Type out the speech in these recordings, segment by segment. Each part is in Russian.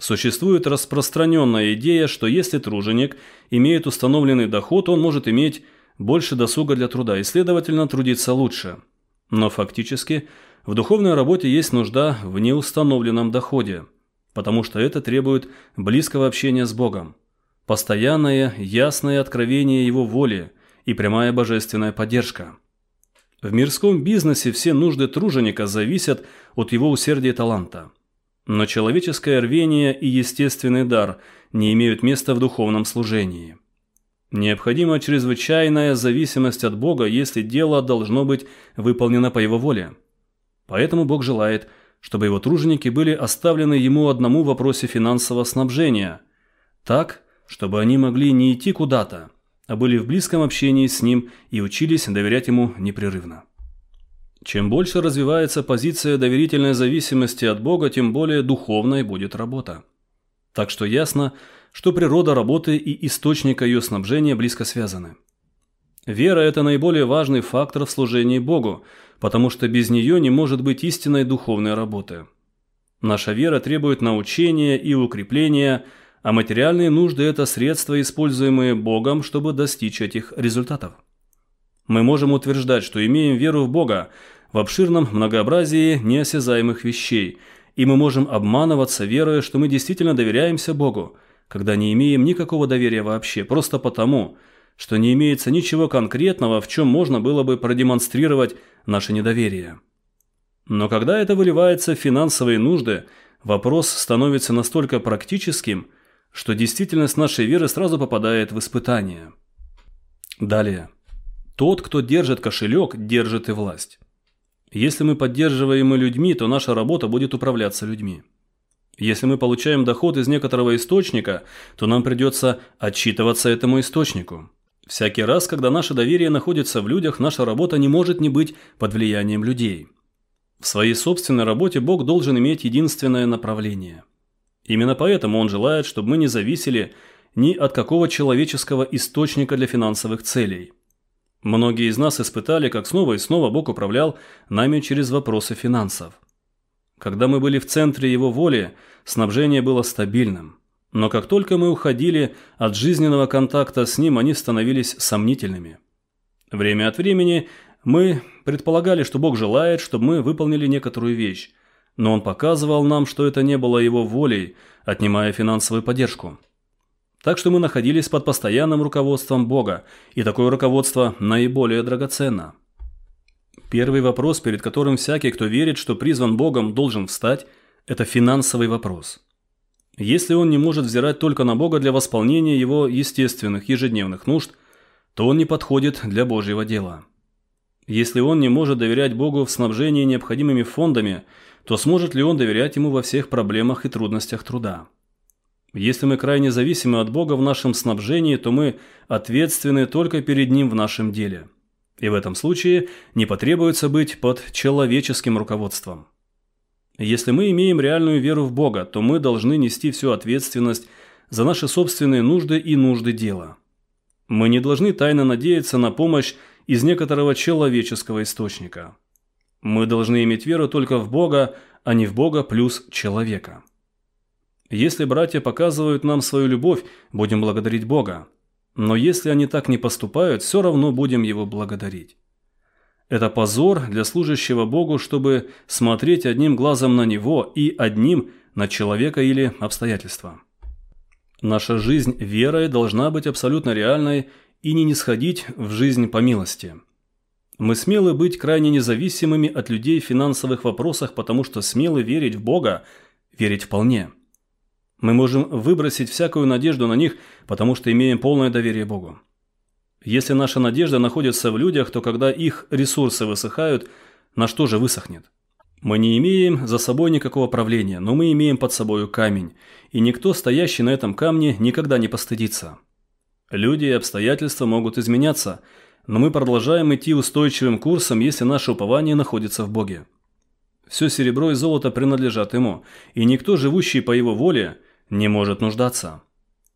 Существует распространенная идея, что если труженик имеет установленный доход, он может иметь больше досуга для труда и, следовательно, трудиться лучше. Но фактически в духовной работе есть нужда в неустановленном доходе, потому что это требует близкого общения с Богом, постоянное, ясное откровение Его воли и прямая божественная поддержка. В мирском бизнесе все нужды труженика зависят от его усердия и таланта. Но человеческое рвение и естественный дар не имеют места в духовном служении. Необходима чрезвычайная зависимость от Бога, если дело должно быть выполнено по Его воле. Поэтому Бог желает, чтобы Его труженики были оставлены Ему одному в вопросе финансового снабжения, так, чтобы они могли не идти куда-то, а были в близком общении с Ним и учились доверять Ему непрерывно. Чем больше развивается позиция доверительной зависимости от Бога, тем более духовной будет работа. Так что ясно, что природа работы и источник ее снабжения близко связаны. Вера – это наиболее важный фактор в служении Богу, потому что без нее не может быть истинной духовной работы. Наша вера требует научения и укрепления, а материальные нужды – это средства, используемые Богом, чтобы достичь этих результатов. Мы можем утверждать, что имеем веру в Бога в обширном многообразии неосязаемых вещей, и мы можем обманываться, веруя, что мы действительно доверяемся Богу, когда не имеем никакого доверия вообще, просто потому, что не имеется ничего конкретного, в чем можно было бы продемонстрировать наше недоверие. Но когда это выливается в финансовые нужды, вопрос становится настолько практическим, что действительность нашей веры сразу попадает в испытание. Далее. Тот, кто держит кошелек, держит и власть. Если мы поддерживаемы людьми, то наша работа будет управляться людьми. Если мы получаем доход из некоторого источника, то нам придется отчитываться этому источнику. Всякий раз, когда наше доверие находится в людях, наша работа не может не быть под влиянием людей. В своей собственной работе Бог должен иметь единственное направление. Именно поэтому Он желает, чтобы мы не зависели ни от какого человеческого источника для финансовых целей. Многие из нас испытали, как снова и снова Бог управлял нами через вопросы финансов. Когда мы были в центре Его воли, снабжение было стабильным. Но как только мы уходили от жизненного контакта с Ним, они становились сомнительными. Время от времени мы предполагали, что Бог желает, чтобы мы выполнили некоторую вещь, но Он показывал нам, что это не было Его волей, отнимая финансовую поддержку. Так что мы находились под постоянным руководством Бога, и такое руководство наиболее драгоценно. Первый вопрос, перед которым всякий, кто верит, что призван Богом, должен встать, это финансовый вопрос. Если он не может взирать только на Бога для восполнения его естественных ежедневных нужд, то он не подходит для Божьего дела. Если он не может доверять Богу в снабжении необходимыми фондами, то сможет ли он доверять Ему во всех проблемах и трудностях труда? Если мы крайне зависимы от Бога в нашем снабжении, то мы ответственны только перед Ним в нашем деле. И в этом случае не потребуется быть под человеческим руководством. Если мы имеем реальную веру в Бога, то мы должны нести всю ответственность за наши собственные нужды и нужды дела. Мы не должны тайно надеяться на помощь из некоторого человеческого источника. Мы должны иметь веру только в Бога, а не в Бога плюс человека. Если братья показывают нам свою любовь, будем благодарить Бога. Но если они так не поступают, все равно будем Его благодарить. Это позор для служащего Богу, чтобы смотреть одним глазом на Него и одним на человека или обстоятельства. Наша жизнь верой должна быть абсолютно реальной и не нисходить в жизнь по милости. Мы смелы быть крайне независимыми от людей в финансовых вопросах, потому что смелы верить в Бога, верить вполне. Мы можем выбросить всякую надежду на них, потому что имеем полное доверие Богу. Если наша надежда находится в людях, то когда их ресурсы высыхают, на что же высохнет? Мы не имеем за собой никакого правления, но мы имеем под собою камень, и никто, стоящий на этом камне, никогда не постыдится. Люди и обстоятельства могут изменяться, но мы продолжаем идти устойчивым курсом, если наше упование находится в Боге. Все серебро и золото принадлежат Ему, и никто, живущий по Его воле, не может нуждаться.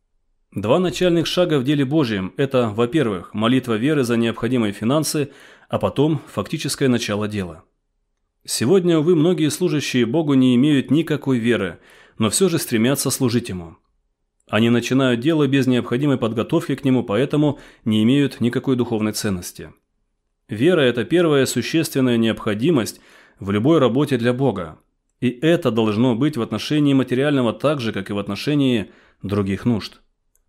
Два начальных шага в деле Божьем – это, во-первых, молитва веры за необходимые финансы, а потом фактическое начало дела. Сегодня, увы, многие служащие Богу не имеют никакой веры, но все же стремятся служить ему. Они начинают дело без необходимой подготовки к нему, поэтому не имеют никакой духовной ценности. Вера – это первая существенная необходимость в любой работе для Бога. И это должно быть в отношении материального так же, как и в отношении других нужд.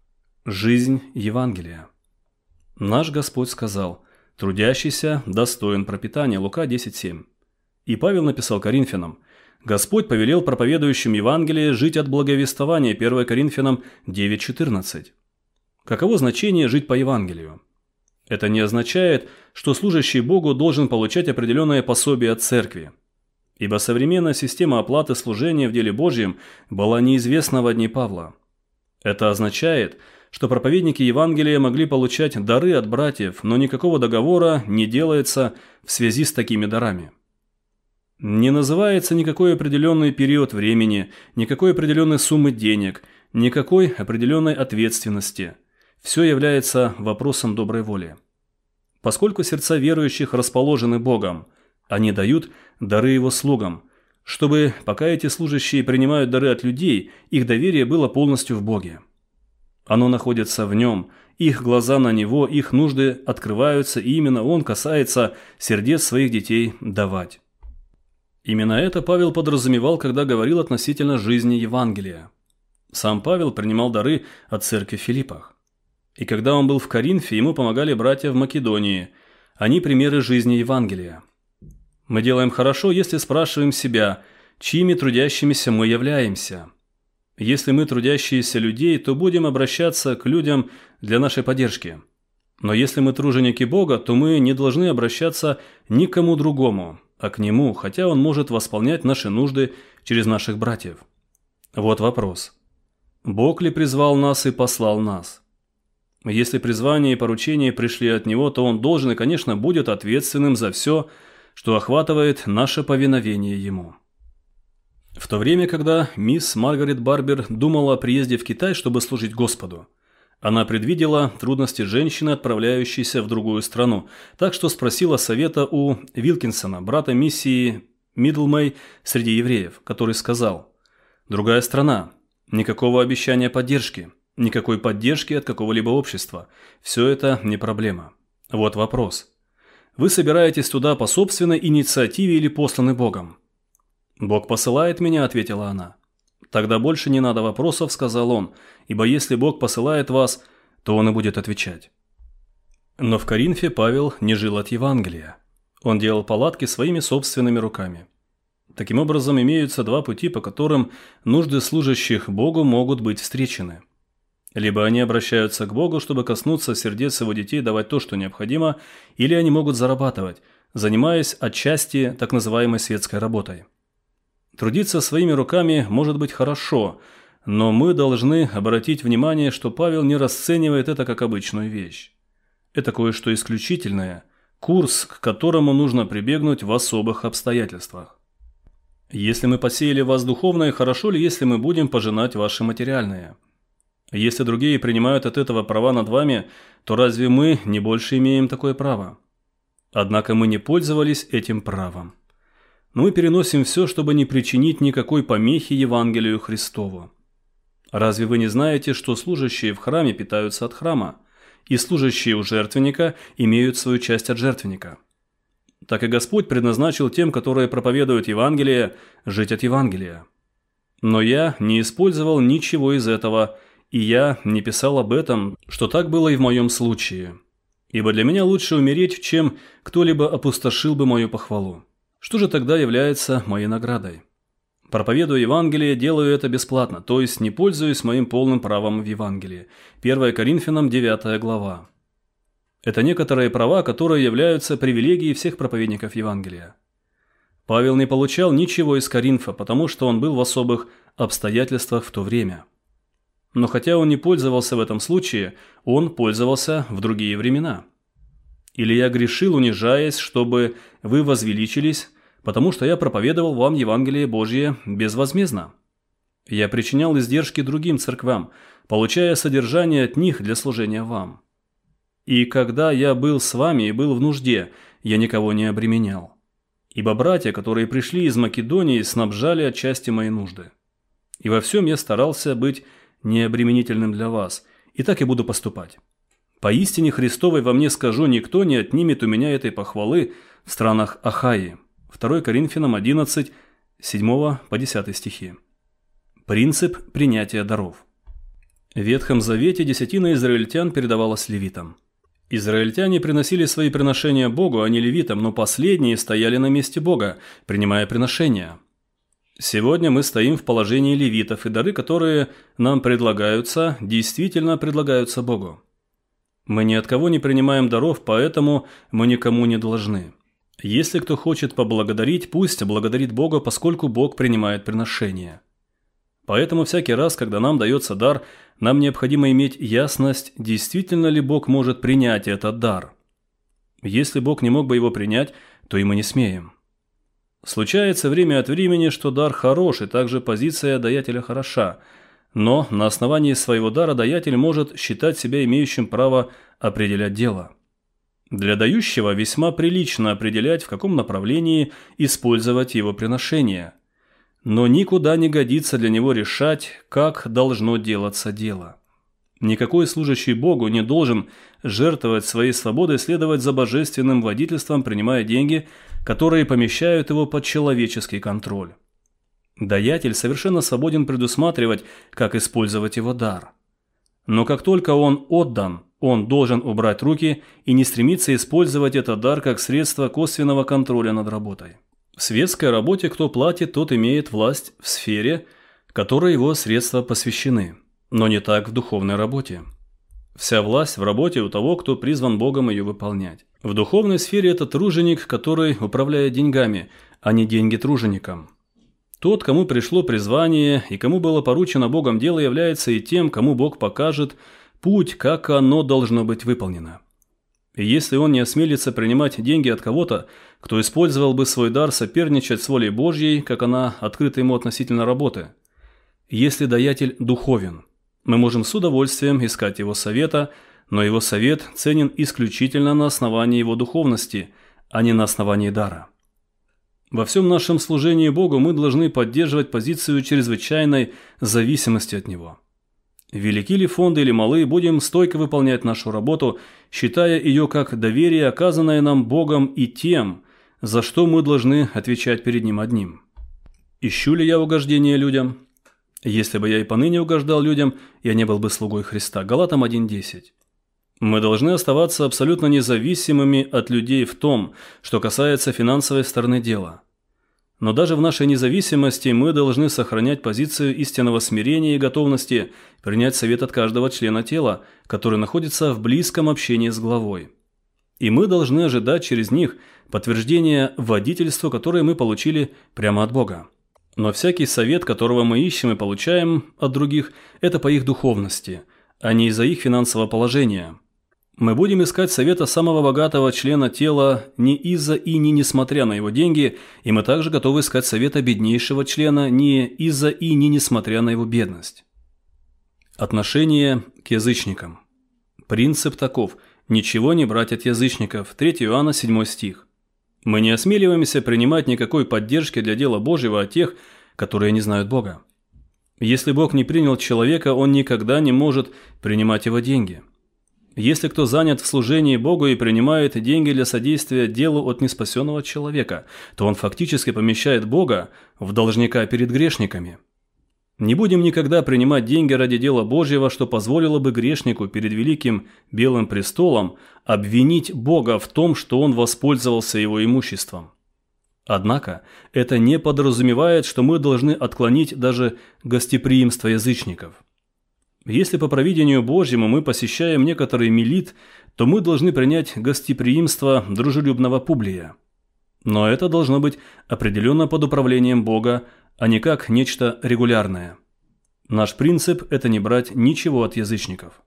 Жизнь Евангелия. Наш Господь сказал: «Трудящийся достоин пропитания» Лука 10:7. И Павел написал Коринфянам: «Господь повелел проповедующим Евангелие жить от благовествования» 1 Коринфянам 9:14. Каково значение жить по Евангелию? Это не означает, что служащий Богу должен получать определенное пособие от церкви. Ибо современная система оплаты служения в деле Божьем была неизвестна во дни Павла. Это означает, что проповедники Евангелия могли получать дары от братьев, но никакого договора не делается в связи с такими дарами. Не называется никакой определенный период времени, никакой определенной суммы денег, никакой определенной ответственности. Все является вопросом доброй воли. Поскольку сердца верующих расположены Богом, они дают дары Его слугам, чтобы, пока эти служащие принимают дары от людей, их доверие было полностью в Боге. Оно находится в Нем, их глаза на Него, их нужды открываются, и именно Он касается сердец своих детей давать. Именно это Павел подразумевал, когда говорил относительно жизни Евангелия. Сам Павел принимал дары от церкви в Филиппах. И когда он был в Коринфе, ему помогали братья в Македонии. Они примеры жизни Евангелия. Мы делаем хорошо, если спрашиваем себя, чьими трудящимися мы являемся. Если мы трудящиеся людей, то будем обращаться к людям для нашей поддержки. Но если мы труженики Бога, то мы не должны обращаться ни к кому другому, а к Нему, хотя Он может восполнять наши нужды через наших братьев. Вот вопрос. Бог ли призвал нас и послал нас? Если призвание и поручение пришли от Него, то Он должен и, конечно, будет ответственным за все, что охватывает наше повиновение Ему. В то время, когда мисс Маргарет Барбер думала о приезде в Китай, чтобы служить Господу, она предвидела трудности женщины, отправляющейся в другую страну, так что спросила совета у Вилкинсона, брата миссии Мидлмей среди евреев, который сказал: «Другая страна, никакого обещания поддержки, никакой поддержки от какого-либо общества. Все это не проблема. Вот вопрос. Вы собираетесь туда по собственной инициативе или посланы Богом?» «Бог посылает меня», — ответила она. «Тогда больше не надо вопросов», — сказал он, «ибо если Бог посылает вас, то Он и будет отвечать». Но в Коринфе Павел не жил от Евангелия. Он делал палатки своими собственными руками. Таким образом, имеются два пути, по которым нужды служащих Богу могут быть встречены. Либо они обращаются к Богу, чтобы коснуться сердец Его детей, давать то, что необходимо, или они могут зарабатывать, занимаясь отчасти так называемой светской работой. Трудиться своими руками может быть хорошо, но мы должны обратить внимание, что Павел не расценивает это как обычную вещь. Это кое-что исключительное, курс, к которому нужно прибегнуть в особых обстоятельствах. Если мы посеяли в вас духовное, хорошо ли, если мы будем пожинать ваше материальное? Если другие принимают от этого права над вами, то разве мы не больше имеем такое право? Однако мы не пользовались этим правом. Но мы переносим все, чтобы не причинить никакой помехи Евангелию Христову. Разве вы не знаете, что служащие в храме питаются от храма, и служащие у жертвенника имеют свою часть от жертвенника? Так и Господь предназначил тем, которые проповедуют Евангелие, жить от Евангелия. Но я не использовал ничего из этого, и я не писал об этом, что так было и в моем случае. Ибо для меня лучше умереть, чем кто-либо опустошил бы мою похвалу. Что же тогда является моей наградой? Проповедуя Евангелие, делаю это бесплатно, то есть не пользуюсь моим полным правом в Евангелии. 1 Коринфянам 9 глава. Это некоторые права, которые являются привилегией всех проповедников Евангелия. Павел не получал ничего из Коринфа, потому что он был в особых обстоятельствах в то время. Но хотя он не пользовался в этом случае, он пользовался в другие времена. Или я грешил, унижаясь, чтобы вы возвеличились, потому что я проповедовал вам Евангелие Божье безвозмездно. Я причинял издержки другим церквам, получая содержание от них для служения вам. И когда я был с вами и был в нужде, я никого не обременял. Ибо братья, которые пришли из Македонии, снабжали отчасти мои нужды. И во всем я старался быть необременительным для вас, и так и буду поступать. Поистине Христовой во мне скажу, никто не отнимет у меня этой похвалы в странах Ахаи. 2 Коринфянам 11, 7 по 10 стихи. Принцип принятия даров. В Ветхом Завете десятина израильтян передавалась левитам. Израильтяне приносили свои приношения Богу, а не левитам, но последние стояли на месте Бога, принимая приношения. Сегодня мы стоим в положении левитов, и дары, которые нам предлагаются, действительно предлагаются Богу. Мы ни от кого не принимаем даров, поэтому мы никому не должны. Если кто хочет поблагодарить, пусть благодарит Бога, поскольку Бог принимает приношения. Поэтому всякий раз, когда нам дается дар, нам необходимо иметь ясность, действительно ли Бог может принять этот дар. Если Бог не мог бы его принять, то и мы не смеем. Случается время от времени, что дар хорош, и также позиция даятеля хороша, но на основании своего дара даятель может считать себя имеющим право определять дело. Для дающего весьма прилично определять, в каком направлении использовать его приношение, но никуда не годится для него решать, как должно делаться дело. Никакой служащий Богу не должен жертвовать своей свободой, следовать за божественным водительством, принимая деньги, которые помещают его под человеческий контроль. Даятель совершенно свободен предусматривать, как использовать его дар. Но как только он отдан, он должен убрать руки и не стремиться использовать этот дар как средство косвенного контроля над работой. В светской работе кто платит, тот имеет власть в сфере, которой его средства посвящены, но не так в духовной работе. Вся власть в работе у того, кто призван Богом ее выполнять. В духовной сфере это труженик, который управляет деньгами, а не деньги труженикам. Тот, кому пришло призвание и кому было поручено Богом дело, является и тем, кому Бог покажет путь, как оно должно быть выполнено. И если он не осмелится принимать деньги от кого-то, кто использовал бы свой дар соперничать с волей Божьей, как она открыта ему относительно работы. Если даятель духовен, мы можем с удовольствием искать его совета, но его совет ценен исключительно на основании его духовности, а не на основании дара. Во всем нашем служении Богу мы должны поддерживать позицию чрезвычайной зависимости от Него. Велики ли фонды или малы, будем стойко выполнять нашу работу, считая ее как доверие, оказанное нам Богом и тем, за что мы должны отвечать перед Ним одним. Ищу ли я угождения людям? Если бы я и поныне угождал людям, я не был бы слугой Христа. Галатам 1:10. Мы должны оставаться абсолютно независимыми от людей в том, что касается финансовой стороны дела. Но даже в нашей независимости мы должны сохранять позицию истинного смирения и готовности принять совет от каждого члена тела, который находится в близком общении с главой. И мы должны ожидать через них подтверждения водительства, которое мы получили прямо от Бога. Но всякий совет, которого мы ищем и получаем от других, это по их духовности, а не из-за их финансового положения. Мы будем искать совета самого богатого члена тела не из-за и не несмотря на его деньги, и мы также готовы искать совета беднейшего члена не из-за и не несмотря на его бедность. Отношение к язычникам. Принцип таков – ничего не брать от язычников. 3 Иоанна 7 стих. Мы не осмеливаемся принимать никакой поддержки для дела Божьего от тех, которые не знают Бога. Если Бог не принял человека, он никогда не может принимать его деньги. Если кто занят в служении Богу и принимает деньги для содействия делу от неспасенного человека, то он фактически помещает Бога в должника перед грешниками. Не будем никогда принимать деньги ради дела Божьего, что позволило бы грешнику перед великим белым престолом обвинить Бога в том, что он воспользовался его имуществом. Однако это не подразумевает, что мы должны отклонить даже гостеприимство язычников. Если по провидению Божьему мы посещаем некоторый милит, то мы должны принять гостеприимство дружелюбного Публия. Но это должно быть определенно под управлением Бога, а не как нечто регулярное. Наш принцип – это не брать ничего от язычников.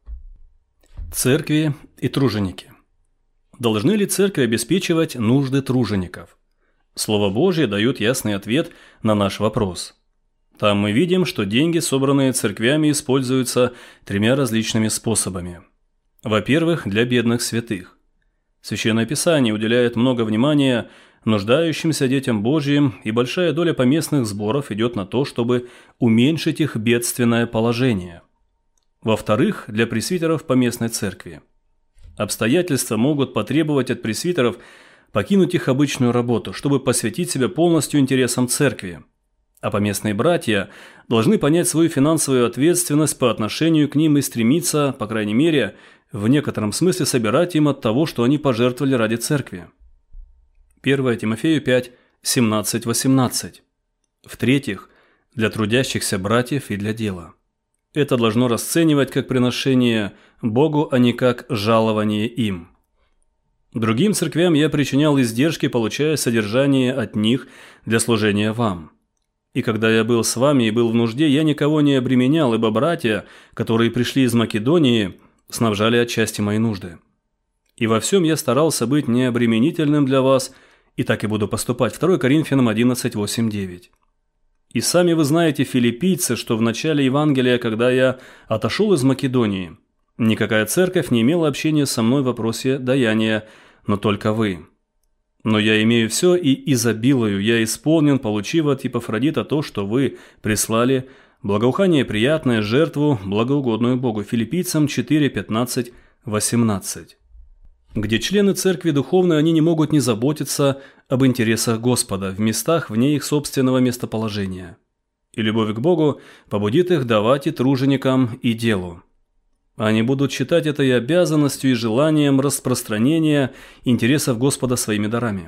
Церкви и труженики. Должны ли церкви обеспечивать нужды тружеников? Слово Божье дает ясный ответ на наш вопрос. Там мы видим, что деньги, собранные церквями, используются 3 различными способами. Во-первых, для бедных святых. Священное Писание уделяет много внимания нуждающимся детям Божьим, и большая доля поместных сборов идет на то, чтобы уменьшить их бедственное положение. Во-вторых, для пресвитеров поместной церкви. Обстоятельства могут потребовать от пресвитеров покинуть их обычную работу, чтобы посвятить себя полностью интересам церкви. А поместные братья должны понять свою финансовую ответственность по отношению к ним и стремиться, по крайней мере, в некотором смысле собирать им от того, что они пожертвовали ради церкви. 1 Тимофею 5, 17-18. В-третьих, для трудящихся братьев и для дела. Это должно расценивать как приношение Богу, а не как жалование им. Другим церквям я причинял издержки, получая содержание от них для служения вам. И когда я был с вами и был в нужде, я никого не обременял, ибо братья, которые пришли из Македонии, снабжали отчасти мои нужды. И во всем я старался быть необременительным для вас, и так и буду поступать. 2 Коринфянам 11, 8, 9. И сами вы знаете, филиппийцы, что в начале Евангелия, когда я отошел из Македонии, никакая церковь не имела общения со мной в вопросе даяния, но только вы. Но я имею все и изобилую, я исполнен, получив от Епафродита то, что вы прислали, благоухание приятное, жертву, благоугодную Богу. Филиппийцам 4, 15, 18. Где члены церкви духовной, они не могут не заботиться об интересах Господа в местах вне их собственного местоположения. И любовь к Богу побудит их давать и труженикам, и делу. Они будут считать это и обязанностью, и желанием распространения интересов Господа своими дарами.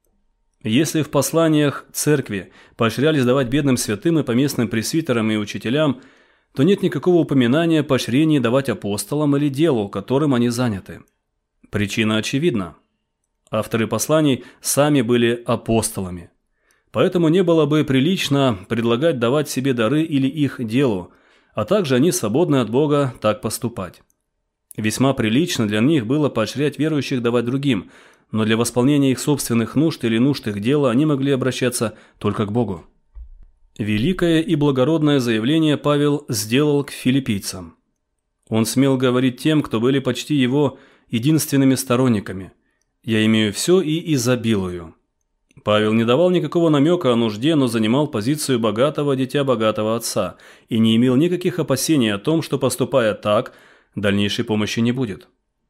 Если в посланиях церкви поощрялись давать бедным святым и поместным пресвитерам и учителям, то нет никакого упоминания о поощрении давать апостолам или делу, которым они заняты. Причина очевидна. Авторы посланий сами были апостолами. Поэтому не было бы прилично предлагать давать себе дары или их делу, а также они свободны от Бога так поступать. Весьма прилично для них было поощрять верующих давать другим, но для восполнения их собственных нужд или нужд их дела они могли обращаться только к Богу. Великое и благородное заявление Павел сделал к филиппийцам. Он смел говорить тем, кто были почти его единственными сторонниками: «Я имею все и изобилую». Павел не давал никакого намека о нужде, но занимал позицию богатого дитя богатого отца и не имел никаких опасений о том, что, поступая так, дальнейшей помощи не будет.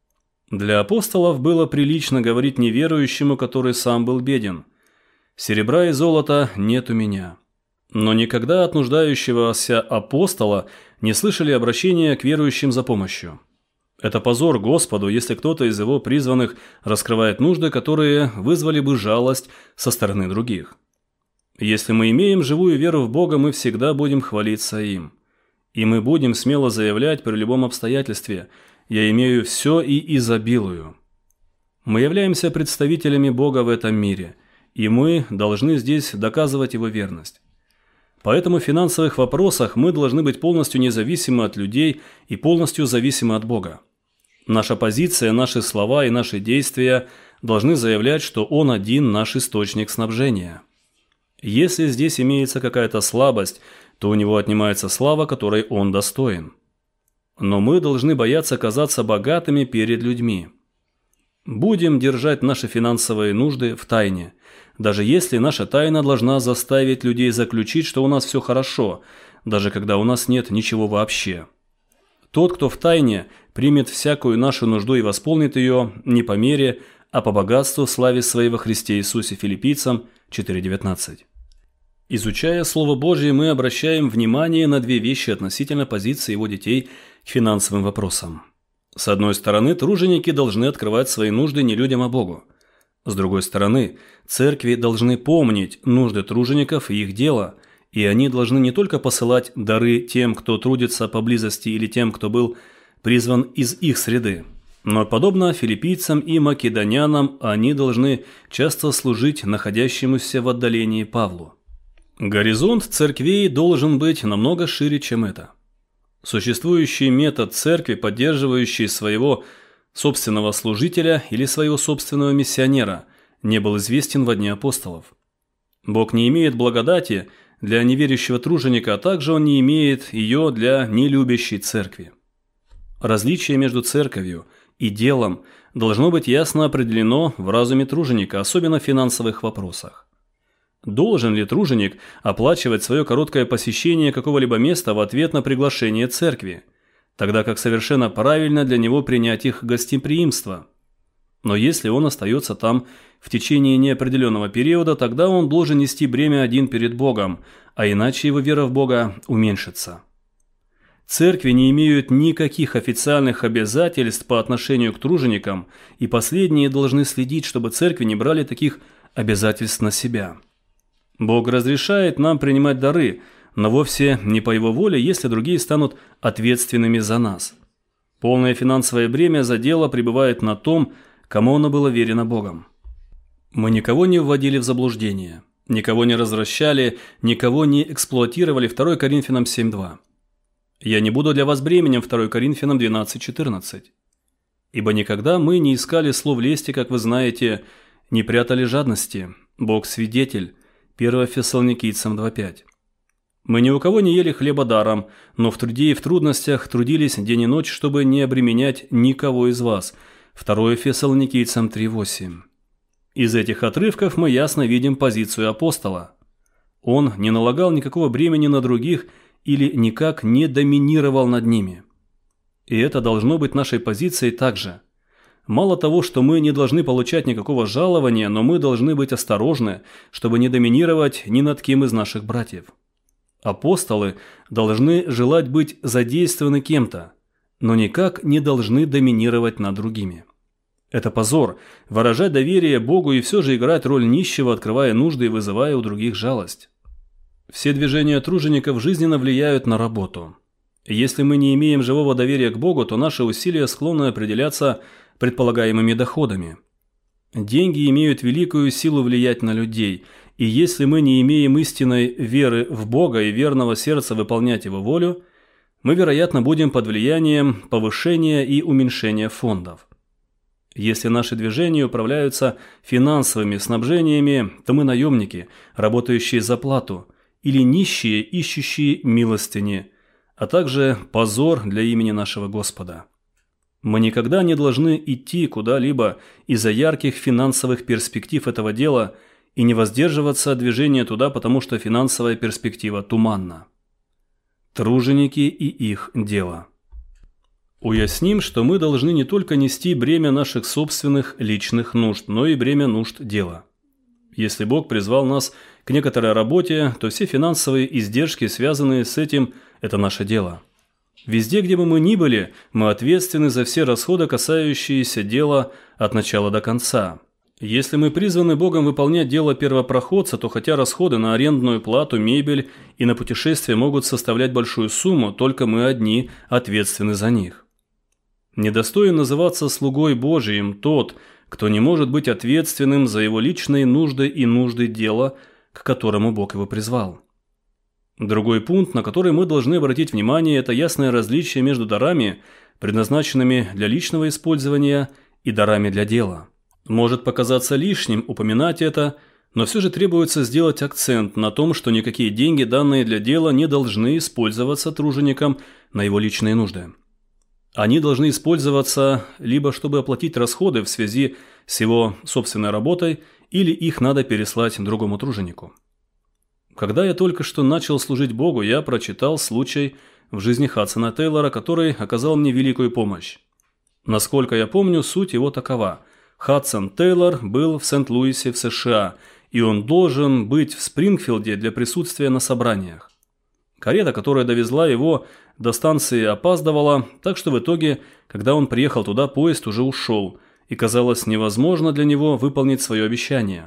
Для апостолов было прилично говорить неверующему, который сам был беден: «Серебра и золота нет у меня». Но никогда от нуждающегося апостола не слышали обращения к верующим за помощью. Это позор Господу, если кто-то из его призванных раскрывает нужды, которые вызвали бы жалость со стороны других. Если мы имеем живую веру в Бога, мы всегда будем хвалиться им. И мы будем смело заявлять при любом обстоятельстве: «Я имею все и изобилую». Мы являемся представителями Бога в этом мире, и мы должны здесь доказывать его верность. Поэтому в финансовых вопросах мы должны быть полностью независимы от людей и полностью зависимы от Бога. Наша позиция, наши слова и наши действия должны заявлять, что Он один наш источник снабжения. Если здесь имеется какая-то слабость, то у Него отнимается слава, которой Он достоин. Но мы должны бояться казаться богатыми перед людьми. Будем держать наши финансовые нужды в тайне, даже если наша тайна должна заставить людей заключить, что у нас все хорошо, даже когда у нас нет ничего вообще. Тот, кто в тайне примет всякую нашу нужду и восполнит ее не по мере, а по богатству славе своей во Христе Иисусе. Филиппийцам 4:19. Изучая Слово Божье, мы обращаем внимание на две вещи относительно позиции его детей к финансовым вопросам. С одной стороны, труженики должны открывать свои нужды не людям, а Богу. С другой стороны, церкви должны помнить нужды тружеников и их дело, и они должны не только посылать дары тем, кто трудится поблизости, или тем, кто был призван из их среды, но, подобно филиппийцам и македонянам, они должны часто служить находящемуся в отдалении Павлу. Горизонт церквей должен быть намного шире, чем это. Существующий метод церкви, поддерживающий своего собственного служителя или своего собственного миссионера, не был известен во дни апостолов. Бог не имеет благодати для неверующего труженика, а также Он не имеет ее для нелюбящей церкви. Различие между церковью и делом должно быть ясно определено в разуме труженика, особенно в финансовых вопросах. Должен ли труженик оплачивать свое короткое посещение какого-либо места в ответ на приглашение церкви, тогда как совершенно правильно для него принять их гостеприимство? Но если он остается там в течение неопределенного периода, тогда он должен нести бремя один перед Богом, а иначе его вера в Бога уменьшится. Церкви не имеют никаких официальных обязательств по отношению к труженикам, и последние должны следить, чтобы церкви не брали таких обязательств на себя. Бог разрешает нам принимать дары, но вовсе не по Его воле, если другие станут ответственными за нас. Полное финансовое бремя за дело пребывает на том, кому оно было верено Богом. Мы никого не вводили в заблуждение, никого не развращали, никого не эксплуатировали. 2 Коринфянам 7:2. «Я не буду для вас бременем» 2 Коринфянам 12:14. «Ибо никогда мы не искали слов лести, как вы знаете, не прятали жадности. Бог свидетель» 1 Фессалоникийцам 2:5. «Мы ни у кого не ели хлеба даром, но в труде и в трудностях трудились день и ночь, чтобы не обременять никого из вас» 2 Фессалоникийцам 3:8. Из этих отрывков мы ясно видим позицию апостола. Он не налагал никакого бремени на других или никак не доминировал над ними. И это должно быть нашей позицией также. Мало того, что мы не должны получать никакого жалования, но мы должны быть осторожны, чтобы не доминировать ни над кем из наших братьев. Апостолы должны желать быть задействованы кем-то, но никак не должны доминировать над другими. Это позор – выражать доверие Богу и все же играть роль нищего, открывая нужды и вызывая у других жалость. Все движения тружеников жизненно влияют на работу. Если мы не имеем живого доверия к Богу, то наши усилия склонны определяться предполагаемыми доходами. Деньги имеют великую силу влиять на людей, и если мы не имеем истинной веры в Бога и верного сердца выполнять Его волю, мы, вероятно, будем под влиянием повышения и уменьшения фондов. Если наши движения управляются финансовыми снабжениями, то мы наемники, работающие за плату, или нищие, ищущие милостыни, а также позор для имени нашего Господа. Мы никогда не должны идти куда-либо из-за ярких финансовых перспектив этого дела и не воздерживаться от движения туда, потому что финансовая перспектива туманна. Труженики и их дело. Уясним, что мы должны не только нести бремя наших собственных личных нужд, но и бремя нужд дела. Если Бог призвал нас к некоторой работе, то все финансовые издержки, связанные с этим, это наше дело. Везде, где бы мы ни были, мы ответственны за все расходы, касающиеся дела от начала до конца. Если мы призваны Богом выполнять дело первопроходца, то хотя расходы на арендную плату, мебель и на путешествия могут составлять большую сумму, только мы одни ответственны за них. Недостоин называться слугой Божиим тот, кто не может быть ответственным за его личные нужды и нужды дела, к которому Бог его призвал. Другой пункт, на который мы должны обратить внимание, это ясное различие между дарами, предназначенными для личного использования, и дарами для дела. Может показаться лишним упоминать это, но все же требуется сделать акцент на том, что никакие деньги, данные для дела, не должны использоваться тружеником на его личные нужды. Они должны использоваться либо чтобы оплатить расходы в связи с его собственной работой, или их надо переслать другому труженику. Когда я только что начал служить Богу, я прочитал случай в жизни Хадсона Тейлора, который оказал мне великую помощь. Насколько я помню, суть его такова. Хадсон Тейлор был в Сент-Луисе в США, и он должен быть в Спрингфилде для присутствия на собраниях. Карета, которая довезла его до станции, опаздывала, так что в итоге, когда он приехал туда, поезд уже ушел, и казалось невозможно для него выполнить свое обещание.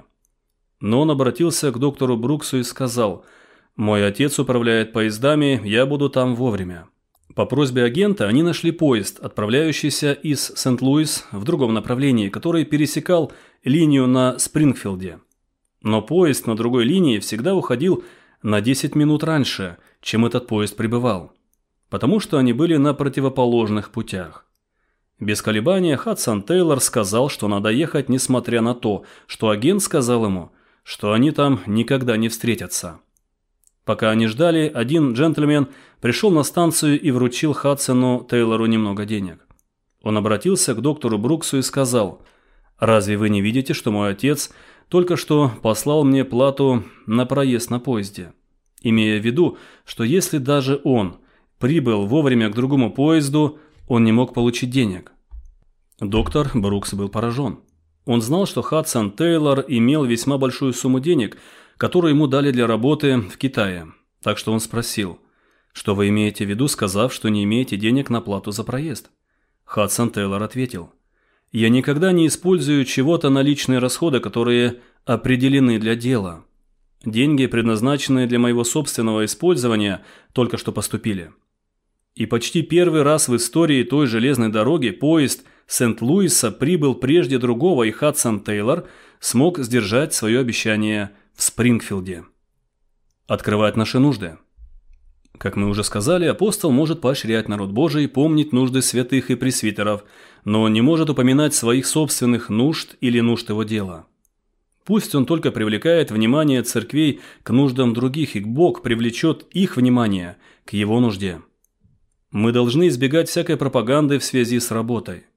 Но он обратился к доктору Бруксу и сказал: «Мой отец управляет поездами, я буду там вовремя». По просьбе агента они нашли поезд, отправляющийся из Сент-Луис в другом направлении, который пересекал линию на Спрингфилде. Но поезд на другой линии всегда уходил на 10 минут раньше, чем этот поезд прибывал, потому что они были на противоположных путях. Без колебания Хадсон Тейлор сказал, что надо ехать, несмотря на то, что агент сказал ему, что они там никогда не встретятся. Пока они ждали, один джентльмен пришел на станцию и вручил Хадсону Тейлору немного денег. Он обратился к доктору Бруксу и сказал: «Разве вы не видите, что мой отец только что послал мне плату на проезд на поезде?» Имея в виду, что если даже он прибыл вовремя к другому поезду, он не мог получить денег. Доктор Брукс был поражен. Он знал, что Хадсон Тейлор имел весьма большую сумму денег, которую ему дали для работы в Китае. Так что он спросил: «Что вы имеете в виду, сказав, что не имеете денег на плату за проезд?» Хадсон Тейлор ответил: «Я никогда не использую чего-то на личные расходы, которые определены для дела. Деньги, предназначенные для моего собственного использования, только что поступили». И почти первый раз в истории той железной дороги поезд Сент-Луиса прибыл прежде другого, и Хадсон Тейлор смог сдержать свое обещание в Спрингфилде. Открывать наши нужды. Как мы уже сказали, апостол может поощрять народ Божий помнить нужды святых и пресвитеров, но он не может упоминать своих собственных нужд или нужд его дела. Пусть он только привлекает внимание церквей к нуждам других, и Бог привлечет их внимание к его нужде. Мы должны избегать всякой пропаганды в связи с работой.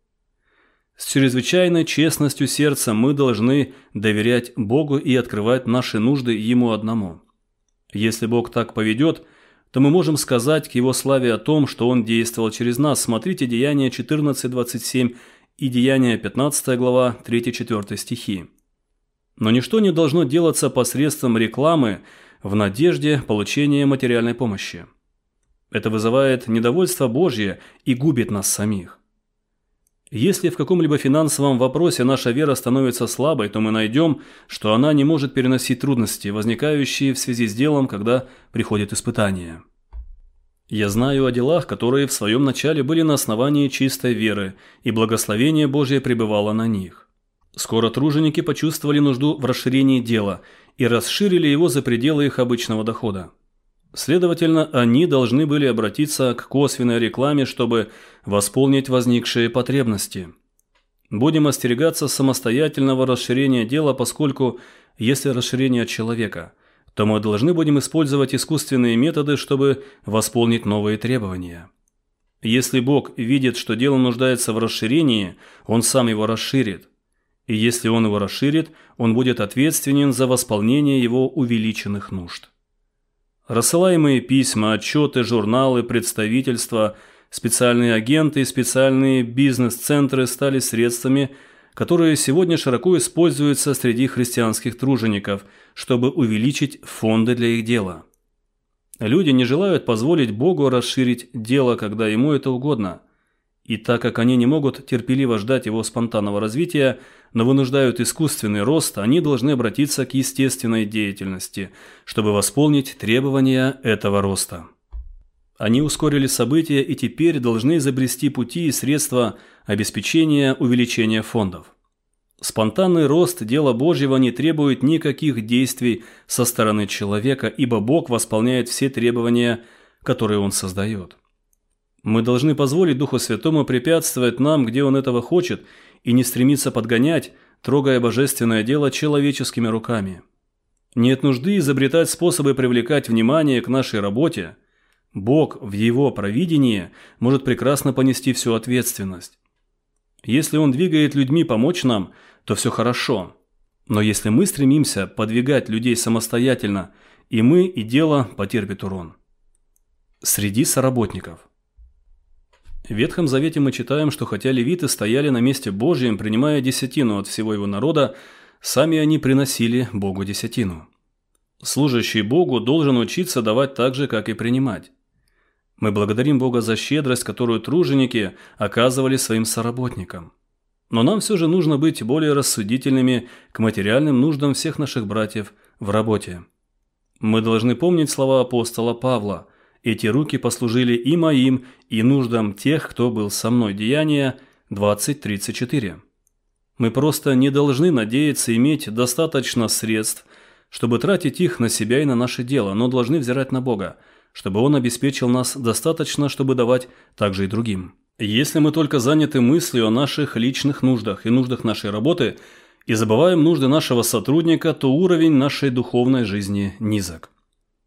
С чрезвычайной честностью сердца мы должны доверять Богу и открывать наши нужды Ему одному. Если Бог так поведет, то мы можем сказать к Его славе о том, что Он действовал через нас. Смотрите Деяния 14:27 и Деяния 15 глава 3-4 стихи. Но ничто не должно делаться посредством рекламы в надежде получения материальной помощи. Это вызывает недовольство Божье и губит нас самих. Если в каком-либо финансовом вопросе наша вера становится слабой, то мы найдем, что она не может переносить трудности, возникающие в связи с делом, когда приходит испытание. Я знаю о делах, которые в своем начале были на основании чистой веры, и благословение Божье пребывало на них. Скоро труженики почувствовали нужду в расширении дела и расширили его за пределы их обычного дохода. Следовательно, они должны были обратиться к косвенной рекламе, чтобы восполнить возникшие потребности. Будем остерегаться самостоятельного расширения дела, поскольку, если расширение от человека, то мы должны будем использовать искусственные методы, чтобы восполнить новые требования. Если Бог видит, что дело нуждается в расширении, Он сам его расширит. И если Он его расширит, Он будет ответственен за восполнение его увеличенных нужд. Рассылаемые письма, отчеты, журналы, представительства, специальные агенты и специальные бизнес-центры стали средствами, которые сегодня широко используются среди христианских тружеников, чтобы увеличить фонды для их дела. Люди не желают позволить Богу расширить дело, когда Ему это угодно. И так как они не могут терпеливо ждать его спонтанного развития, но вынуждают искусственный рост, они должны обратиться к естественной деятельности, чтобы восполнить требования этого роста. Они ускорили события и теперь должны изобрести пути и средства обеспечения увеличения фондов. Спонтанный рост дела Божьего не требует никаких действий со стороны человека, ибо Бог восполняет все требования, которые Он создает. Мы должны позволить Духу Святому препятствовать нам, где Он этого хочет, и не стремиться подгонять, трогая божественное дело человеческими руками. Нет нужды изобретать способы привлекать внимание к нашей работе. Бог в Его провидении может прекрасно понести всю ответственность. Если Он двигает людьми помочь нам, то все хорошо. Но если мы стремимся подвигать людей самостоятельно, и мы, и дело потерпит урон. Среди соработников. В Ветхом Завете мы читаем, что хотя левиты стояли на месте Божьем, принимая десятину от всего его народа, сами они приносили Богу десятину. Служащий Богу должен учиться давать так же, как и принимать. Мы благодарим Бога за щедрость, которую труженики оказывали своим соработникам. Но нам все же нужно быть более рассудительными к материальным нуждам всех наших братьев в работе. Мы должны помнить слова апостола Павла: «Эти руки послужили и моим, и нуждам тех, кто был со мной». Деяния 20:34. Мы просто не должны надеяться иметь достаточно средств, чтобы тратить их на себя и на наше дело, но должны взирать на Бога, чтобы Он обеспечил нас достаточно, чтобы давать также и другим. Если мы только заняты мыслью о наших личных нуждах и нуждах нашей работы и забываем нужды нашего сотрудника, то уровень нашей духовной жизни низок.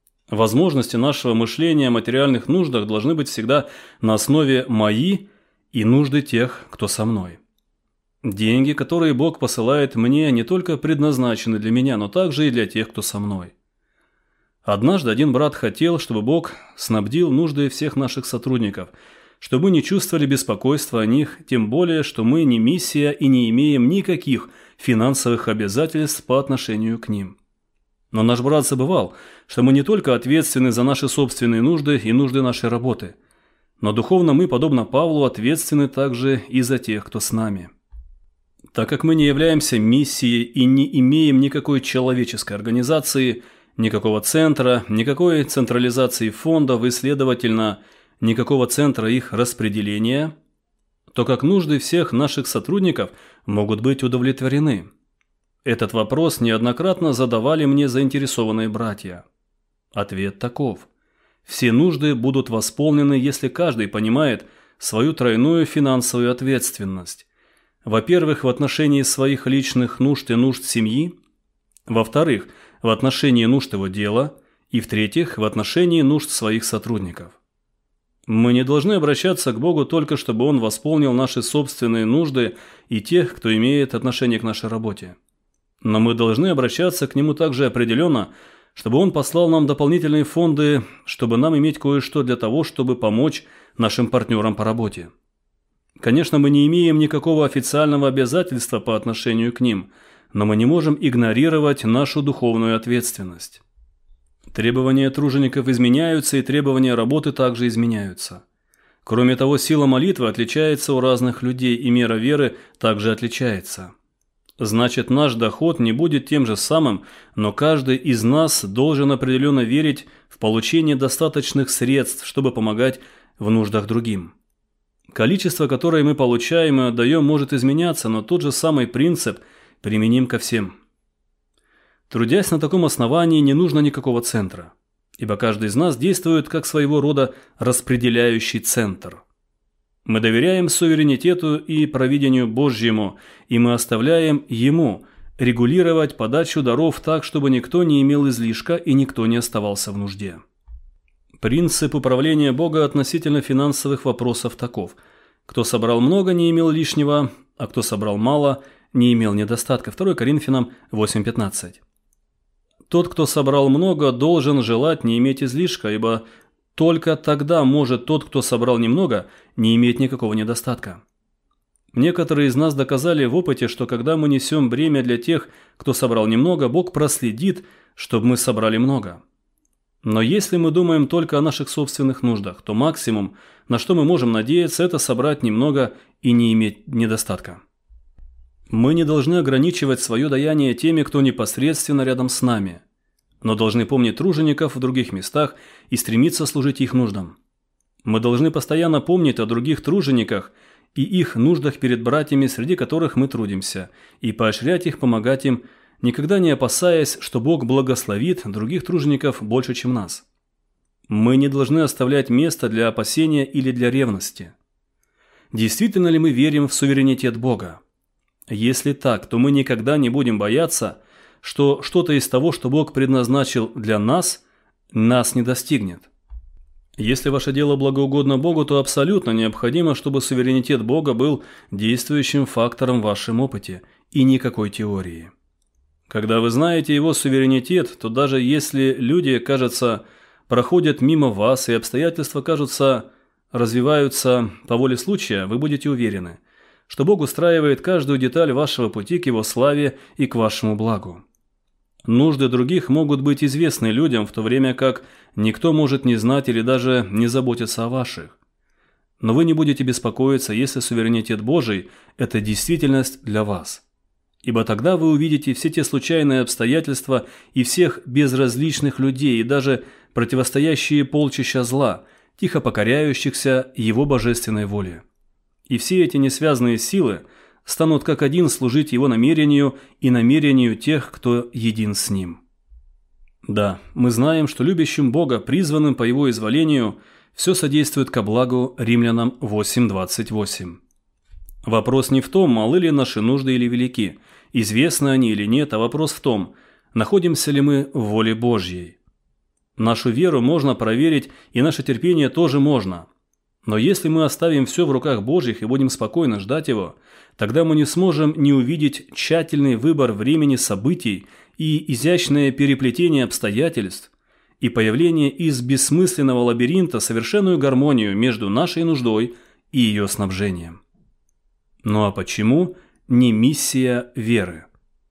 Возможности нашего мышления о материальных нуждах должны быть всегда на основе «мои» и нужды тех, кто со мной. Деньги, которые Бог посылает мне, не только предназначены для меня, но также и для тех, кто со мной. Однажды один брат хотел, чтобы Бог снабдил нужды всех наших сотрудников, чтобы мы не чувствовали беспокойства о них, тем более, что мы не миссия и не имеем никаких финансовых обязательств по отношению к ним. Но наш брат забывал, что мы не только ответственны за наши собственные нужды и нужды нашей работы, но духовно мы, подобно Павлу, ответственны также и за тех, кто с нами. Так как мы не являемся миссией и не имеем никакой человеческой организации, никакого центра, никакой централизации фондов и, следовательно, никакого центра их распределения, то как нужды всех наших сотрудников могут быть удовлетворены? Этот вопрос неоднократно задавали мне заинтересованные братья. Ответ таков. Все нужды будут восполнены, если каждый понимает свою тройную финансовую ответственность. Во-первых, в отношении своих личных нужд и нужд семьи. Во-вторых, в отношении нужд его дела. И в-третьих, в отношении нужд своих сотрудников. Мы не должны обращаться к Богу только, чтобы Он восполнил наши собственные нужды и тех, кто имеет отношение к нашей работе. Но мы должны обращаться к Нему также определенно, чтобы Он послал нам дополнительные фонды, чтобы нам иметь кое-что для того, чтобы помочь нашим партнерам по работе. Конечно, мы не имеем никакого официального обязательства по отношению к ним, но мы не можем игнорировать нашу духовную ответственность. Требования тружеников изменяются, и требования работы также изменяются. Кроме того, сила молитвы отличается у разных людей, и мера веры также отличается. Значит, наш доход не будет тем же самым, но каждый из нас должен определенно верить в получение достаточных средств, чтобы помогать в нуждах другим. Количество, которое мы получаем и отдаем, может изменяться, но тот же самый принцип применим ко всем. Трудясь на таком основании, не нужно никакого центра, ибо каждый из нас действует как своего рода распределяющий центр. Мы доверяем суверенитету и провидению Божьему, и мы оставляем Ему регулировать подачу даров так, чтобы никто не имел излишка и никто не оставался в нужде. Принцип управления Бога относительно финансовых вопросов таков: кто собрал много, не имел лишнего, а кто собрал мало, не имел недостатка. 2 Коринфянам 8:15. Тот, кто собрал много, должен желать не иметь излишка, ибо только тогда может тот, кто собрал немного, не иметь никакого недостатка. Некоторые из нас доказали в опыте, что когда мы несем бремя для тех, кто собрал немного, Бог проследит, чтобы мы собрали много. Но если мы думаем только о наших собственных нуждах, то максимум, на что мы можем надеяться, это собрать немного и не иметь недостатка. Мы не должны ограничивать свое даяние теми, кто непосредственно рядом с нами, но должны помнить тружеников в других местах и стремиться служить их нуждам. Мы должны постоянно помнить о других тружениках и их нуждах перед братьями, среди которых мы трудимся, и поощрять их, помогать им, никогда не опасаясь, что Бог благословит других тружеников больше, чем нас. Мы не должны оставлять места для опасения или для ревности. Действительно ли мы верим в суверенитет Бога? Если так, то мы никогда не будем бояться, что что-то из того, что Бог предназначил для нас, нас не достигнет. Если ваше дело благоугодно Богу, то абсолютно необходимо, чтобы суверенитет Бога был действующим фактором в вашем опыте и никакой теории. Когда вы знаете Его суверенитет, то даже если люди, кажется, проходят мимо вас и обстоятельства, кажутся, развиваются по воле случая, вы будете уверены, что Бог устраивает каждую деталь вашего пути к Его славе и к вашему благу. Нужды других могут быть известны людям, в то время как никто может не знать или даже не заботиться о ваших. Но вы не будете беспокоиться, если суверенитет Божий – это действительность для вас. Ибо тогда вы увидите все те случайные обстоятельства и всех безразличных людей, и даже противостоящие полчища зла, тихо покоряющихся Его божественной воле. И все эти несвязанные силы станут как один служить Его намерению и намерению тех, кто един с Ним. Да, мы знаем, что любящим Бога, призванным по Его изволению, все содействует ко благу. Римлянам 8:28. Вопрос не в том, малы ли наши нужды или велики, известны они или нет, а вопрос в том, находимся ли мы в воле Божьей. Нашу веру можно проверить, и наше терпение тоже можно. Но если мы оставим все в руках Божьих и будем спокойно ждать Его, тогда мы не сможем не увидеть тщательный выбор времени событий и изящное переплетение обстоятельств и появление из бессмысленного лабиринта совершенную гармонию между нашей нуждой и ее снабжением. Ну а почему не миссия веры?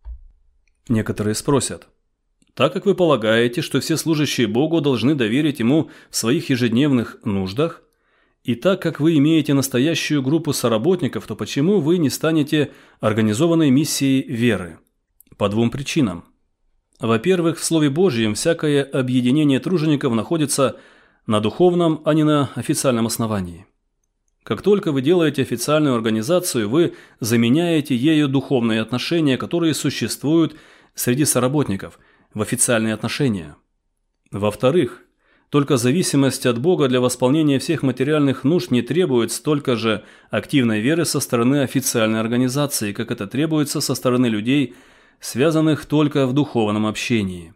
Некоторые спросят: так как вы полагаете, что все служащие Богу должны доверить Ему в своих ежедневных нуждах, и так как вы имеете настоящую группу соработников, то почему вы не станете организованной миссией веры? По двум причинам. Во-первых, в Слове Божьем всякое объединение тружеников находится на духовном, а не на официальном основании. Как только вы делаете официальную организацию, вы заменяете ею духовные отношения, которые существуют среди соработников, в официальные отношения. Во-вторых, только зависимость от Бога для восполнения всех материальных нужд не требует столько же активной веры со стороны официальной организации, как это требуется со стороны людей, связанных только в духовном общении.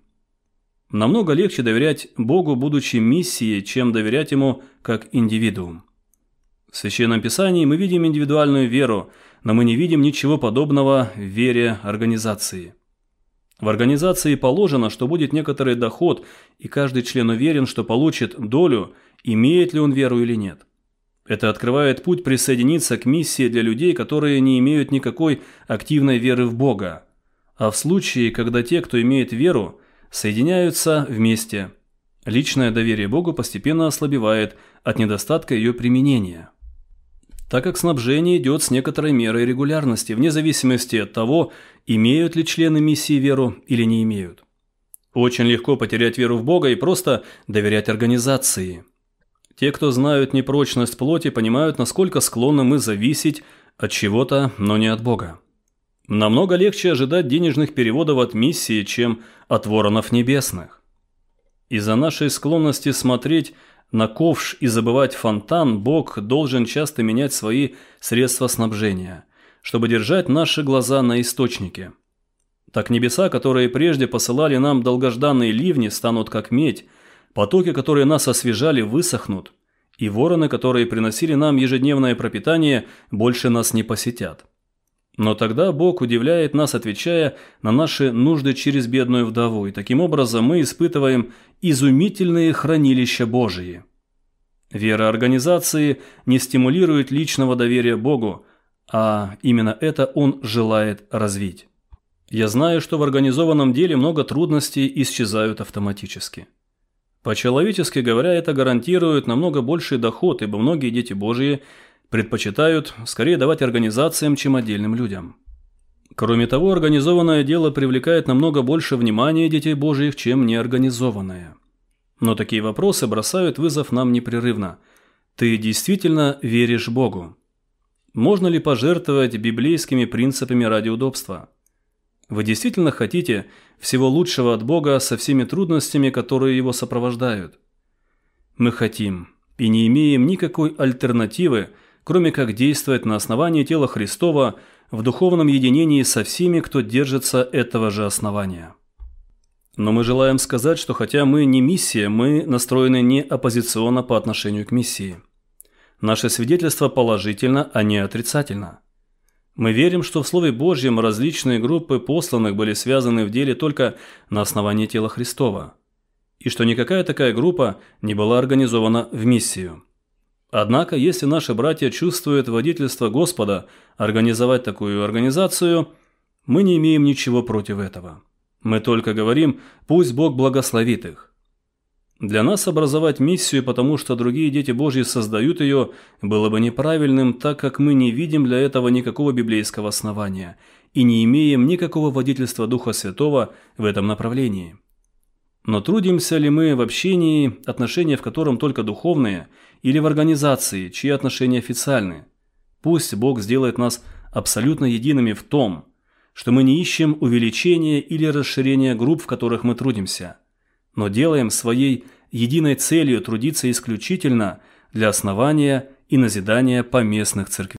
Намного легче доверять Богу, будучи миссией, чем доверять Ему как индивидуум. В Священном Писании мы видим индивидуальную веру, но мы не видим ничего подобного в вере организации. В организации положено, что будет некоторый доход, и каждый член уверен, что получит долю, имеет ли он веру или нет. Это открывает путь присоединиться к миссии для людей, которые не имеют никакой активной веры в Бога. А в случае, когда те, кто имеет веру, соединяются вместе, личное доверие Богу постепенно ослабевает от недостатка ее применения, так как снабжение идет с некоторой мерой регулярности, вне зависимости от того, имеют ли члены миссии веру или не имеют. Очень легко потерять веру в Бога и просто доверять организации. Те, кто знают непрочность плоти, понимают, насколько склонны мы зависеть от чего-то, но не от Бога. Намного легче ожидать денежных переводов от миссии, чем от воронов небесных. Из-за нашей склонности смотреть на ковш и забывать фонтан, Бог должен часто менять свои средства снабжения, чтобы держать наши глаза на источнике. Так небеса, которые прежде посылали нам долгожданные ливни, станут как медь, потоки, которые нас освежали, высохнут, и вороны, которые приносили нам ежедневное пропитание, больше нас не посетят. Но тогда Бог удивляет нас, отвечая на наши нужды через бедную вдову, и таким образом мы испытываем изумительные хранилища Божии. Вера организации не стимулирует личного доверия Богу, а именно это Он желает развить. Я знаю, что в организованном деле много трудностей исчезают автоматически. По-человечески говоря, это гарантирует намного больший доход, ибо многие дети Божьи предпочитают скорее давать организациям, чем отдельным людям. Кроме того, организованное дело привлекает намного больше внимания детей Божьих, чем неорганизованное. Но такие вопросы бросают вызов нам непрерывно. Ты действительно веришь Богу? Можно ли пожертвовать библейскими принципами ради удобства? Вы действительно хотите всего лучшего от Бога со всеми трудностями, которые его сопровождают? Мы хотим и не имеем никакой альтернативы, кроме как действовать на основании тела Христова в духовном единении со всеми, кто держится этого же основания. Но мы желаем сказать, что хотя мы не миссия, мы настроены не оппозиционно по отношению к миссии. Наше свидетельство положительно, а не отрицательно. Мы верим, что в Слове Божьем различные группы посланных были связаны в деле только на основании тела Христова, и что никакая такая группа не была организована в миссию. Однако, если наши братья чувствуют водительство Господа организовать такую организацию, мы не имеем ничего против этого. Мы только говорим: пусть Бог благословит их. Для нас образовать миссию, потому что другие дети Божьи создают ее, было бы неправильным, так как мы не видим для этого никакого библейского основания и не имеем никакого водительства Духа Святого в этом направлении. Но трудимся ли мы в общении, отношения в котором только духовные, или в организации, чьи отношения официальны? Пусть Бог сделает нас абсолютно едиными в том, что мы не ищем увеличения или расширения групп, в которых мы трудимся, но делаем своей единой целью трудиться исключительно для основания и назидания поместных церквей.